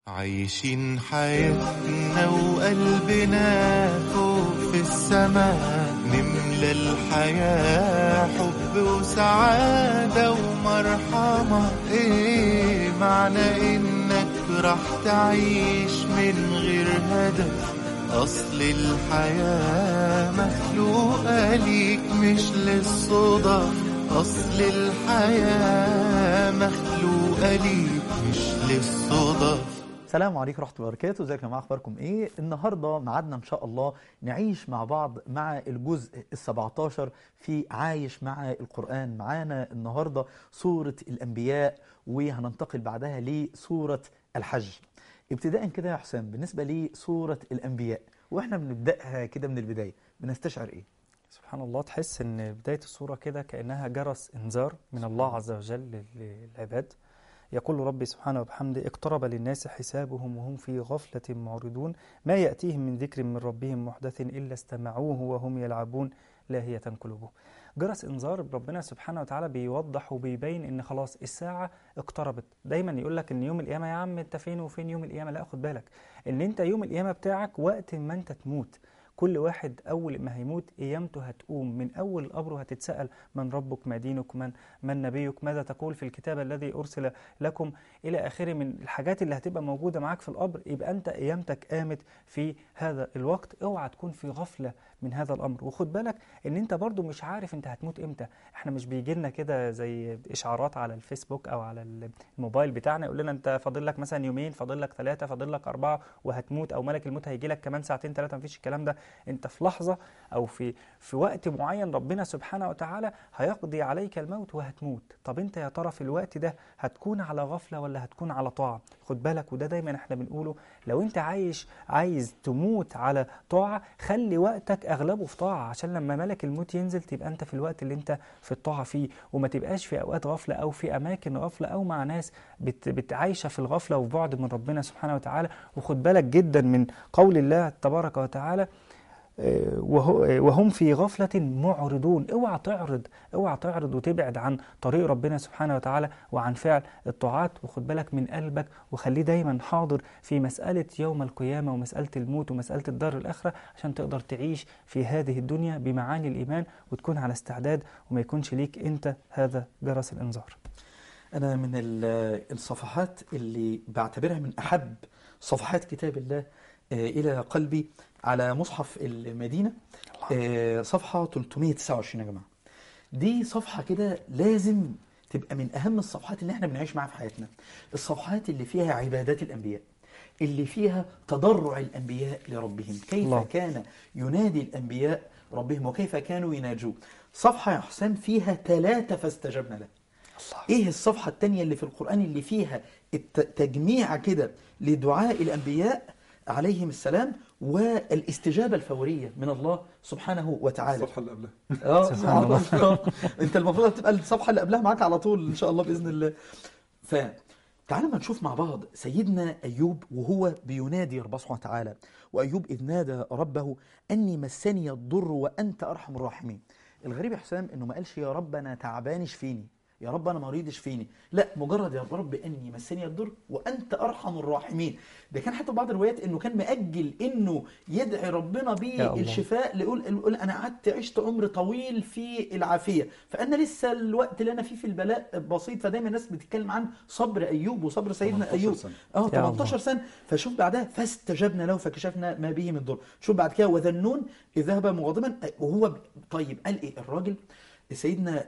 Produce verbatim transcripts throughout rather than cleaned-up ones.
عايشين حياتنا وقلبنا فوق في السماء، نملى الحياة حب وسعادة ومرحمة. ايه معنى انك راح تعيش من غير هدف؟ اصل الحياة مخلوقة ليك مش للصدف. اصل الحياة مخلوقة ليك مش للصدف. السلام عليكم ورحمة الله وبركاته. ازيكم يا جماعة، اخباركم ايه؟ النهارده ميعادنا ان شاء الله نعيش مع بعض مع الجزء السبعتاشر في عايش مع القرآن. معانا النهارده سورة الأنبياء، وهننتقل بعدها لسورة الحج. ابتداء كده يا حسام، بالنسبة لسورة الأنبياء واحنا بنبدأها كده من البداية، بنستشعر ايه؟ سبحان الله، تحس ان بداية السورة كده كأنها جرس انذار من الله عز وجل للعباد. يقول ربي سبحانه وبحمده: اقترب للناس حسابهم وهم في غفلة معرضون، ما يأتيهم من ذكر من ربهم محدث إلا استمعوه وهم يلعبون لاهية قلوبهم. جرس انذار ربنا سبحانه وتعالى بيوضح وبيبين ان خلاص الساعة اقتربت. دايما يقول لك ان يوم القيامة، يا عم انت فين وفين يوم القيامة؟ لا، خد بالك ان انت يوم القيامة بتاعك وقت ما انت تموت. كل واحد أول ما هيموت قيامته هتقوم من أول القبر، هتتسأل: من ربك، ما دينك، من, من نبيك، ماذا تقول في الكتاب الذي أرسل لكم، إلى آخره من الحاجات اللي هتبقى موجودة معاك في القبر. يبقى أنت قيامتك قامت في هذا الوقت. اوعى تكون في غفلة من هذا الأمر. وخد بالك ان انت برضو مش عارف انت هتموت امتى. احنا مش بيجيلنا كده زي اشعارات على الفيسبوك او على الموبايل بتاعنا يقول لنا انت فاضل لك مثلا يومين، فاضل لك ثلاثة، فاضل لك أربعة وهتموت، او ملك الموت هيجي لك كمان ساعتين ثلاثة. مفيش الكلام ده. انت في لحظة او في في وقت معين ربنا سبحانه وتعالى هيقضي عليك الموت وهتموت. طب انت يا ترى في الوقت ده هتكون على غفلة ولا هتكون على طاعة؟ خد بالك، وده دايما احنا بنقوله، لو انت عايش عايز تموت على طاعة، خلي وقتك اغلبه في طاعة، عشان لما ملك الموت ينزل تبقى انت في الوقت اللي انت في الطاعة فيه، وما تبقاش في اوقات غفلة او في اماكن غفلة او مع ناس بت بتعيش في الغفلة وفي بعد من ربنا سبحانه وتعالى. وخد بالك جدا من قول الله تبارك وتعالى: وهم في غفلة معرضون. اوعى تعرض اوعى تعرض وتبعد عن طريق ربنا سبحانه وتعالى وعن فعل الطاعات. وخد بالك من قلبك وخليه دايما حاضر في مسألة يوم القيامة ومسألة الموت ومسألة الدار الآخرة، عشان تقدر تعيش في هذه الدنيا بمعاني الإيمان وتكون على استعداد وما يكونش ليك انت هذا جرس الانذار. أنا من الصفحات اللي بعتبرها من أحب صفحات كتاب الله إلى قلبي على مصحف المدينة، صفحة ثلاثمائة وتسعة وعشرين يا جماعة. دي صفحة كده لازم تبقى من أهم الصفحات اللي احنا بنعيش معها في حياتنا. الصفحات اللي فيها عبادات الأنبياء، اللي فيها تضرع الأنبياء لربهم، كيف الله. كان ينادي الأنبياء ربهم وكيف كانوا يناجوه. صفحة يا حسام فيها ثلاثة فاستجبنا له. الله. ايه الصفحة الثانية اللي في القرآن اللي فيها التجميع كده لدعاء الأنبياء عليهم السلام والاستجابة الفورية من الله سبحانه وتعالى؟ الصفحة اللي قبلها. اه سبحان الله. انت المفروض تبقى الصفحة اللي قبلها معاك على طول ان شاء الله بإذن الله. فتعالوا ما نشوف مع بعض سيدنا أيوب وهو بينادي ربنا سبحانه وتعالى. وأيوب إذ نادى ربه أني مسني الضر وأنت أرحم الراحمين. الغريب يا حسام إنه ما قالش يا رب أنا تعبان اشفيني، يا رب أنا مريض اشفيني، لا، مجرد يا رب أني مسني الضر وأنت أرحم الراحمين. ده كان حتى بعض الروايات إنه كان مأجل إنه يدعي ربنا بالشفاء، ليقول يقول أنا قعدت عشت عمر طويل في العافية، فأنا لسه الوقت اللي أنا فيه في البلاء بسيط. فدايما الناس بتتكلم عن صبر أيوب وصبر سيدنا أيوب. اه ثمانية عشر سنة. فشوف بعدها فاستجبنا له فكشفنا ما به من ضر. شوف بعد كده وذا النون إذ ذهب مغاضبا وهو طيب. قال إيه الراجل؟ سيدنا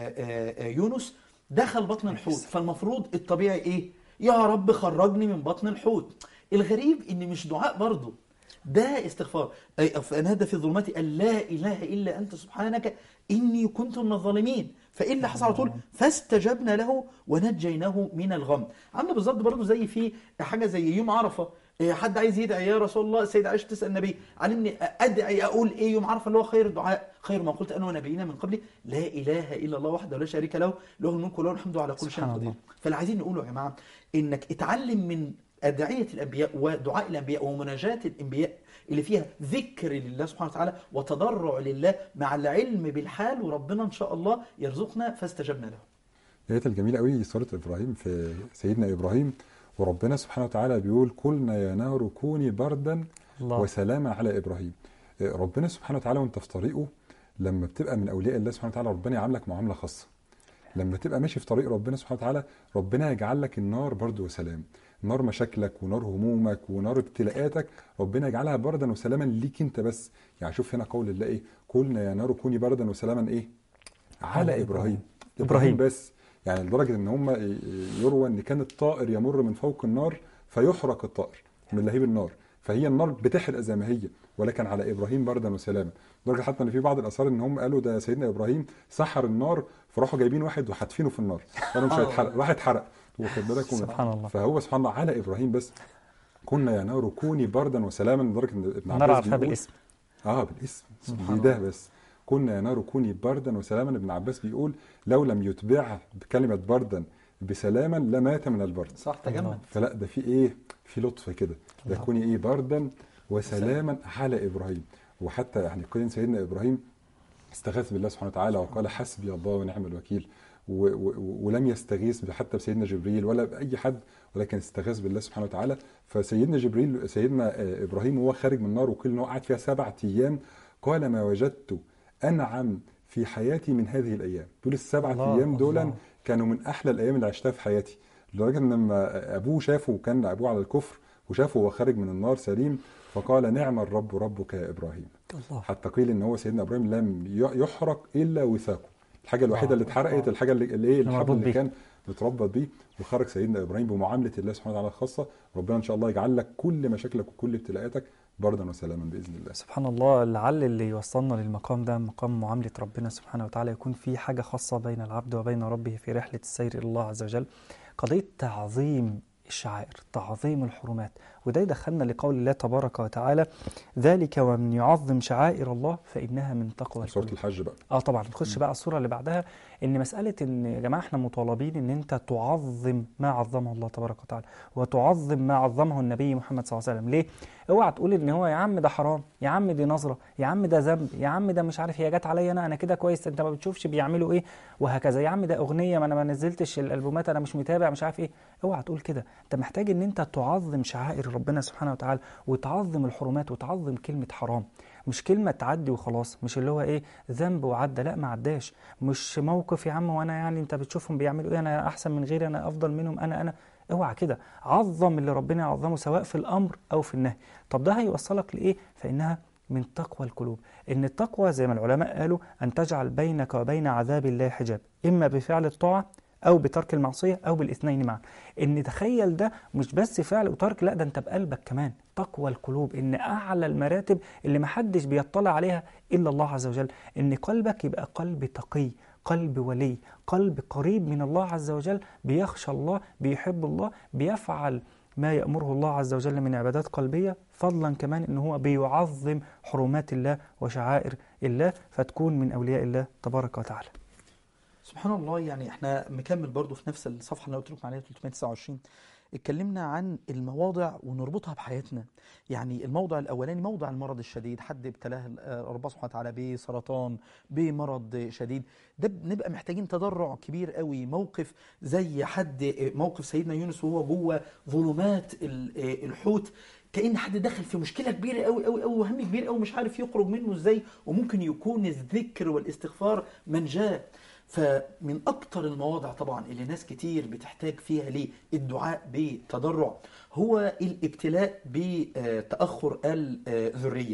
يونس دخل بطن الحوت، فالمفروض الطبيعي ايه؟ يا رب خرجني من بطن الحوت. الغريب ان مش دعاء برضه، ده استغفار. فنادى في الظلمات ان لا اله الا انت سبحانك اني كنت من الظالمين. فايه اللي حصل على طول؟ فاستجبنا له ونجيناه من الغم. عامله بالظبط برضه زي في حاجه زي يوم عرفه، حد عايز يدعي يا رسول الله، السيدة عائشة تسأل النبي علمني أدعي أقول إيه يوم عرفة اللي هو خير الدعاء، خير ما قلت أنا ونبينا من قبلي لا إله إلا الله وحده لا شريك له له الملك وله الحمد على كل شيء قدير. فاللي عايزين نقوله يا جماعة إنك اتعلم من أدعية الأنبياء ودعاء الأنبياء ومناجاة الأنبياء اللي فيها ذكر لله سبحانه وتعالى وتضرع لله مع العلم بالحال، وربنا إن شاء الله يرزقنا فاستجبنا له. الآية الجميلة قوي سورة إبراهيم في سيدنا إبراهيم: وربنا سبحانه وتعالى بيقول قلنا يا نار كوني بردا الله. وسلاما على ابراهيم. ربنا سبحانه وتعالى وانت في طريقه، لما بتبقى من اولياء الله سبحانه وتعالى ربنا يعاملك معامله خاصه. لما تبقى ماشي في طريق ربنا سبحانه وتعالى ربنا يجعل لك النار برد وسلام، نار مشاكلك ونار همومك ونار ابتلاءاتك ربنا يجعلها بردا وسلاما ليك انت بس. يعني شوف هنا قول الله ايه، قلنا يا نار كوني بردا وسلاما ايه على ابراهيم. إبراهيم. ابراهيم بس، يعني لدرجه ان هم يروى ان كان الطائر يمر من فوق النار فيحرق الطائر من لهيب النار، فهي النار بتحرق زي ما هي، ولكن على ابراهيم بردا وسلاما. لدرجه حتى ان في بعض الاثار ان هم قالوا ده سيدنا ابراهيم سحر النار، فراحوا جايبين واحد وحاتفينه في النار قالوا مش هيتحرق، راح اتحرق. واخد بالك؟ سبحان الله. فهو سبحان الله على ابراهيم بس. كنا يا نار كوني بردا وسلاما، لدرجه ان ابن النار عباس عارفها بيقول بالاسم. اه بالاسم سبحان ده بس. كنا يا نار كوني بردا وسلاما. ابن عباس بيقول لو لم يتبع بكلمه بردا بسلاما لمات من البرد. صح، تجمد. فلا ده في ايه، في لطف كده، ده كوني ايه بردا وسلاما على ابراهيم. وحتى يعني كان سيدنا ابراهيم استغاث بالله سبحانه وتعالى وقال حسبي الله ونعم الوكيل، و و ولم يستغيث حتى بسيدنا جبريل ولا باي حد، ولكن استغاث بالله سبحانه وتعالى. فسيدنا جبريل سيدنا ابراهيم وهو خارج من النار وقيل انه قعد فيها سبعة ايام، قال ما وجدت انعم في حياتي من هذه الايام. دول السبعة ايام دول كانوا من احلى الايام اللي عشتها في حياتي، لدرجه ان لما ابوه شافه وكان ابوه على الكفر وشافه وهو خارج من النار سليم فقال نعم الرب ربك يا ابراهيم. الله. حتى قيل ان هو سيدنا ابراهيم لم يحرق الا وثاقه، الحاجه الوحيده اللي اتحرقت الحاجه اللي ايه الحبل اللي كان متربط بيه. وخرج سيدنا ابراهيم بمعامله الله سبحانه وتعالى الخاصه. ربنا ان شاء الله يجعل لك كل مشاكلك وكل ابتلاءاتك بردا وسلاما باذن الله. سبحان الله. لعل اللي يوصلنا للمقام ده مقام معامله ربنا سبحانه وتعالى يكون في حاجه خاصه بين العبد وبين ربه في رحله السير الى الله عز وجل، قضيه تعظيم الشعائر، تعظيم الحرمات. وده يدخلنا لقول الله تبارك وتعالى ذلك ومن يعظم شعائر الله فإنها من تقوى سورة الحج بقى. اه طبعا نخش بقى السورة اللي بعدها، ان مسألة ان يا جماعة احنا مطالبين ان انت تعظم ما عظمه الله تبارك وتعالى وتعظم ما عظمه النبي محمد صلى الله عليه وسلم. ليه؟ اوعى تقول ان هو يا عم ده حرام، يا عم دي نظرة، يا عم ده ذنب، يا عم ده مش عارف هي جت عليا انا انا كده كويس، انت ما بتشوفش بيعملوا ايه وهكذا، يا عم ده اغنية ما انا ما نزلتش الالبومات انا مش متابع مش عارف ايه. اوعى تقول كده. انت محتاج ان انت تعظم شعائر ربنا سبحانه وتعالى وتعظم الحرمات وتعظم كلمة حرام. مش كلمة تعدي وخلاص، مش اللي هو ايه ذنب وعدى، لا ما عداش، مش موقف يا عم وانا يعني انت بتشوفهم بيعملوا ايه انا احسن من غيري انا افضل منهم انا انا اوعى كده. عظم اللي ربنا يعظمه سواء في الامر او في النهي. طب ده هيوصلك لايه؟ فانها من تقوى القلوب. ان التقوى زي ما العلماء قالوا ان تجعل بينك وبين عذاب الله حجاب، اما بفعل الطاعة أو بترك المعصية أو بالاثنين معا. إن تخيل ده مش بس فعل وترك، لا ده أنت بقلبك كمان. تقوى القلوب إن أعلى المراتب اللي محدش بيطلع عليها إلا الله عز وجل، إن قلبك يبقى قلب تقي، قلب ولي، قلب قريب من الله عز وجل، بيخشى الله، بيحب الله، بيفعل ما يأمره الله عز وجل من عبادات قلبية، فضلا كمان إن هو بيعظم حرمات الله وشعائر الله، فتكون من أولياء الله تبارك وتعالى. سبحان الله. يعني احنا مكمل برضو في نفس الصفحة اللي قلت لكم عليها ثلاثمائة وتسعة وعشرين. اتكلمنا عن المواضع ونربطها بحياتنا. يعني الموضع الأولاني موضع المرض الشديد، حد ابتلاه ربنا سبحانه وتعالى بسرطان، بمرض شديد، ده بنبقى محتاجين تضرع كبير قوي. موقف زي حد موقف سيدنا يونس وهو جوه ظلمات الحوت، كأن حد دخل في مشكلة كبيرة قوي قوي قوي وهم كبير قوي مش عارف يخرج منه ازاي، وممكن يكون الذكر والاستغفار منجاه. فمن أكتر المواضع طبعا اللي ناس كتير بتحتاج فيها للدعاء بتضرع هو الابتلاء بتأخر الذرية.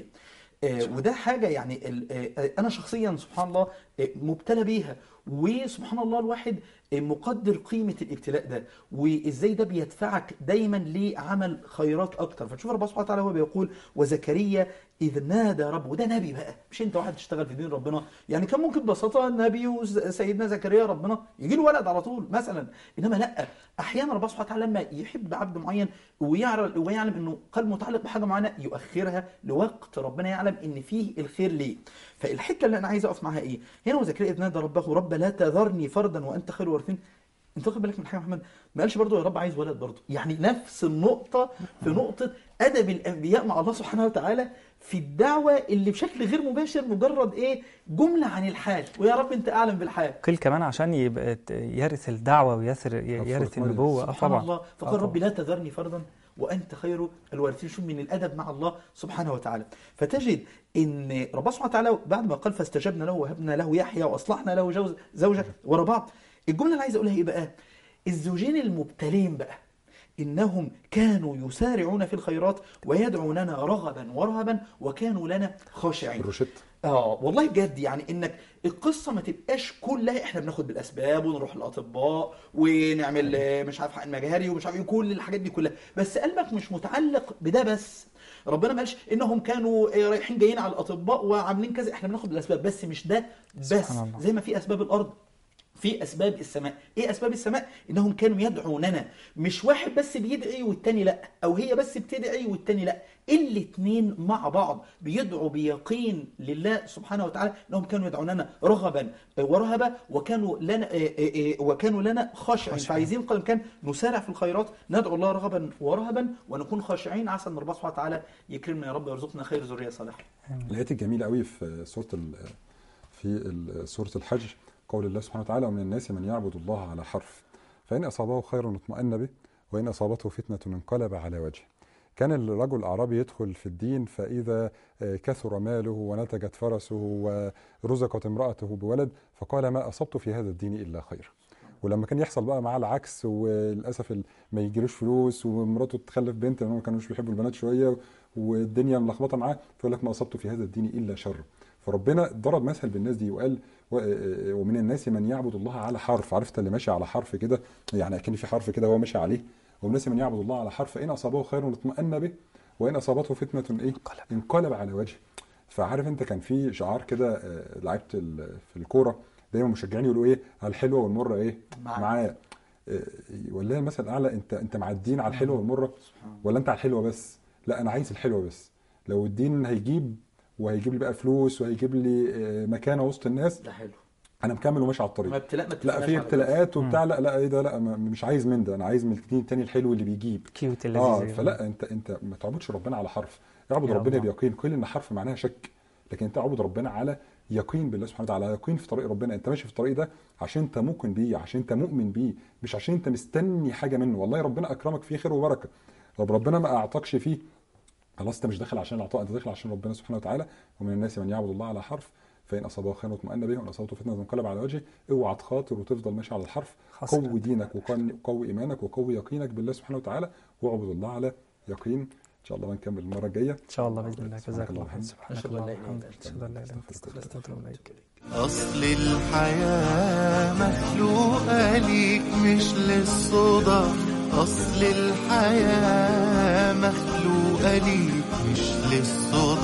وده حاجة يعني أنا شخصيا سبحان الله مبتلى بيها، وسبحان الله الواحد مقدر قيمة الابتلاء ده وإزاي ده بيدفعك دايما لعمل خيرات أكتر. فتشوف ربنا سبحانه وتعالى هو بيقول وزكريا إذ نادى ربه. وده نبي بقى، مش أنت واحد تشتغل في دين ربنا. يعني كان ممكن ببساطة النبي وسيدنا زكريا ربنا يجي له ولد على طول مثلا، إنما لا، أحيانا ربنا سبحانه وتعالى لما يحب عبد معين ويعرف ويعلم إنه قلب متعلق بحاجة معينة يؤخرها لوقت ربنا يعلم إن فيه الخير ليه. فالحتة اللي أنا عايز أقف معها إيه هنا، وزكريا إذ نادى ربه رب لا تذرني فردا وأنت خير الوارثين. انت واخد بالك من حاجه يا محمد؟ ما قالش برضه يا رب عايز ولد برضه، يعني نفس النقطه في نقطه ادب الانبياء مع الله سبحانه وتعالى في الدعوه اللي بشكل غير مباشر مجرد ايه جمله عن الحال، ويا رب انت اعلم بالحال. قيل كمان عشان يبقى يرث الدعوه ويرث يرث النبوه. اه سبحان طبعا الله. فقال ربي لا تذرني فردا وانت خير الوارثين. شوف من الادب مع الله سبحانه وتعالى. فتجد ان ربنا سبحانه وتعالى بعد ما قال فاستجبنا له وهبنا له يحيى واصلحنا له جوز زوجه ورا بعض، الجمله اللي عايز اقولها ايه بقى؟ الزوجين المبتلين بقى إنهم كانوا يسارعون في الخيرات ويدعوننا رغبا ورهبا وكانوا لنا خاشعين. الروشت. اه والله بجد، يعني انك القصه ما تبقاش كلها احنا بناخد بالاسباب ونروح للاطباء ونعمل مش عارف حقن مجهري ومش عارف كل الحاجات دي كلها، بس قلبك مش متعلق بده بس. ربنا ما قالش انهم كانوا رايحين جايين على الاطباء وعاملين كذا، احنا بناخد بالاسباب بس مش ده بس. زي ما في اسباب الارض في أسباب السماء. إيه أسباب السماء؟ إنهم كانوا يدعوننا، مش واحد بس بيدعي والتاني لأ، أو هي بس بتدعي والتاني لأ، الاتنين مع بعض بيدعوا بيقين لله سبحانه وتعالى إنهم كانوا يدعوننا رغبا ورهبا وكانوا لنا وكانوا لنا خاشعين. فعايزين قدر الإمكان نسارع في الخيرات، ندعو الله رغبا ورهبا ونكون خاشعين، عسى أن ربنا سبحانه وتعالى يكرمنا يا رب ويرزقنا خير ذرية صالحة. الآيات الجميلة قوي في سورة في سورة الحج، قول الله سبحانه وتعالى ومن الناس من يعبد الله على حرف فإن أصابه خير اطمأن به وإن أصابته فتنة انقلب على وجهه. كان الرجل الأعرابي يدخل في الدين فإذا كثر ماله ونتجت فرسه ورزقت امرأته بولد فقال ما أصبت في هذا الدين إلا خير. ولما كان يحصل بقى معاه العكس وللأسف ما يجيلوش فلوس ومراته تخلف بنت لأنهم ما كانوش بيحبوا البنات شوية والدنيا ملخبطة معاه فيقول لك ما أصبت في هذا الدين إلا شر. فربنا ضرب مثل بالناس دي وقال ومن الناس من يعبد الله على حرف. عرفت اللي ماشي على حرف كده، يعني اكن في حرف كده هو ماشي عليه. ومن الناس من يعبد الله على حرف فإن أصابه خير اطمأن به وإن أصابته فتنة ايه انقلب على وجهه. فعارف انت كان في شعار كده لعيبه في الكوره دايما مشجعين يقولوا ايه على الحلوه والمره ايه معاه. والله المثل الاعلى، انت انت مع الدين على الحلوه والمره ولا انت على الحلوه بس؟ لا انا عايز الحلوه بس. لو الدين هيجيب وهيجيب لي بقى فلوس وهيجيب لي مكانه وسط الناس ده حلو، انا مكمل وماشي على الطريق. ما ابتلاء ما لا في ابتلاءات وبتاع، لا لا ايه ده، لا مش عايز من ده، انا عايز من الدين التاني الحلو اللي بيجيب كيوت اللذيذ. اه فلا انت انت ما تعبدش ربنا على حرف، اعبد ربنا بيقين. كل ان حرف معناها شك، لكن انت اعبد ربنا على يقين بالله سبحانه وتعالى، يقين في طريق ربنا. انت ماشي في الطريق ده عشان انت مؤمن بيه، عشان انت مؤمن بيه، مش عشان انت مستني حاجه منه. والله ربنا اكرمك فيه خير وبركه، طب ربنا ما اعطاكش فيه خلاص انت مش داخل عشان العطاء، انت داخل عشان ربنا سبحانه وتعالى. ومن الناس من يعبد الله على حرف فإن أصابه خير اطمأن به وإن أصابته فتنة انقلب على وجهه. اوعى تخاطر وتفضل ماشي على الحرف، قوي دينك وقوي إيمانك وقوي يقينك بالله سبحانه وتعالى واعبد الله على يقين. إن شاء الله نكمل المرة الجاية إن شاء الله بإذن الله. جزاك الله خير. سبحانك اللهم وبحمدك أشهد أن لا إله إلا أنت. أصل الحياة مخلوقة ليك مش للصدف، أصل الحياة مخلوقة ليك مش للصدف.